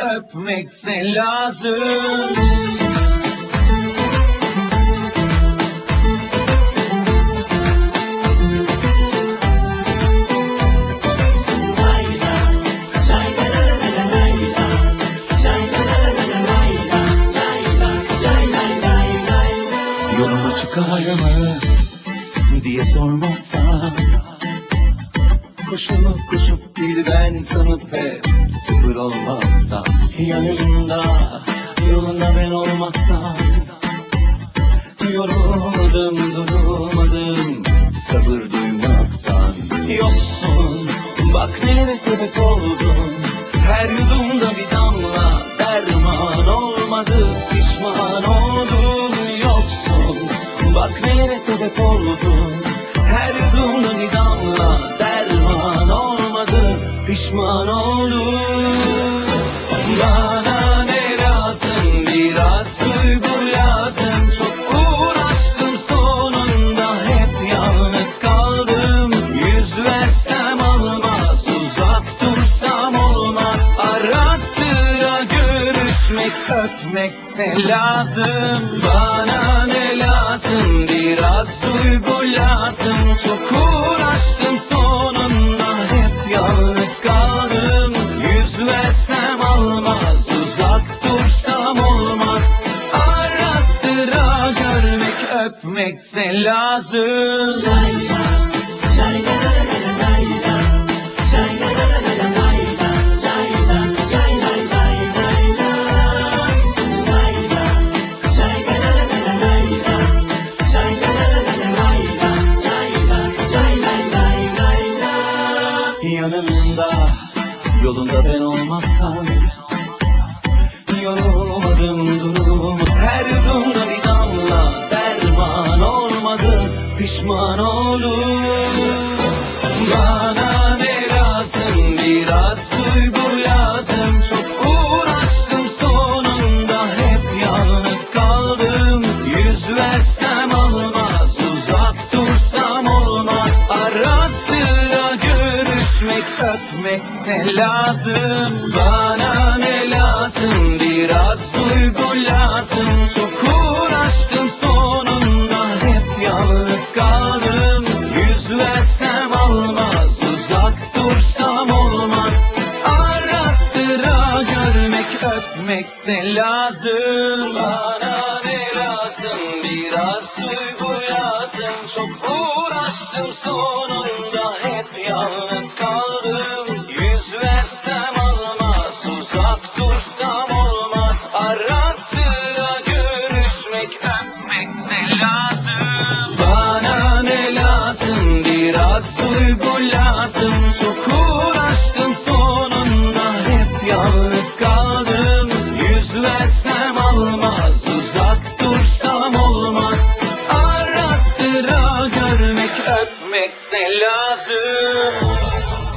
öpmekse lazım. Yoluma çıkar mı diye sormaktan, koşup bir ben sanıp hep sıfır olmaktan, yanımda yolunda ben olmaktan, yorulmadım durmadım sabır duymaktan. Yoksun bak nelere sebep oldun, her yudumda bir damla derman olmadı, pişman oldum. Yoksun bak nelere sebep oldun, her yudumda bir damla derman olmadı, pişman oldum. Bana ne lazım, biraz duygu lazım. Çok uğraştım sonunda hep yalnız kaldım. Yüz versem almaz, uzak dursam olmaz. Ara sıra görüşmek, öpmekse lazım. Bana ne lazım, biraz duygu lazım. Çok uğraştım sonunda hep yalnız kaldım. Yüz versem almaz, uzak dursam olmaz. Ara sıra görmek, öpmekse lazım. Yanımda yolunda ben olmaktan, yorulmadım durum. Her yudumda bir damla derman olmadı, pişman oldum. Bana ne lazım, biraz duygu lazım. Çok uğraştım sonunda hep yalnız kaldım. Yüz versem almaz, uzak dursam olmaz. Ara sıra görüşmek, öpmekse lazım. Bana ne lazım, biraz duygu lazım. Çok uğraştım sonunda hep yalnız kaldım. Yüz versem almaz, uzak dursam olmaz. Ara sıra görmek, öpmekse lazım. Bana ne lazım, biraz duygu lazım. Çok uğraştım sonunda hep yalnız kaldım. Yüz versem almaz, uzak dursam olmaz. Ara sıra görüşmek, öpmekse lazım. Bana ne lazım, biraz duygu lazım. Çok uğraştım sonunda hep yalnız kaldım. Yüz versem almaz, uzak dursam olmaz. Ara sıra görmek, öpmekse lazım.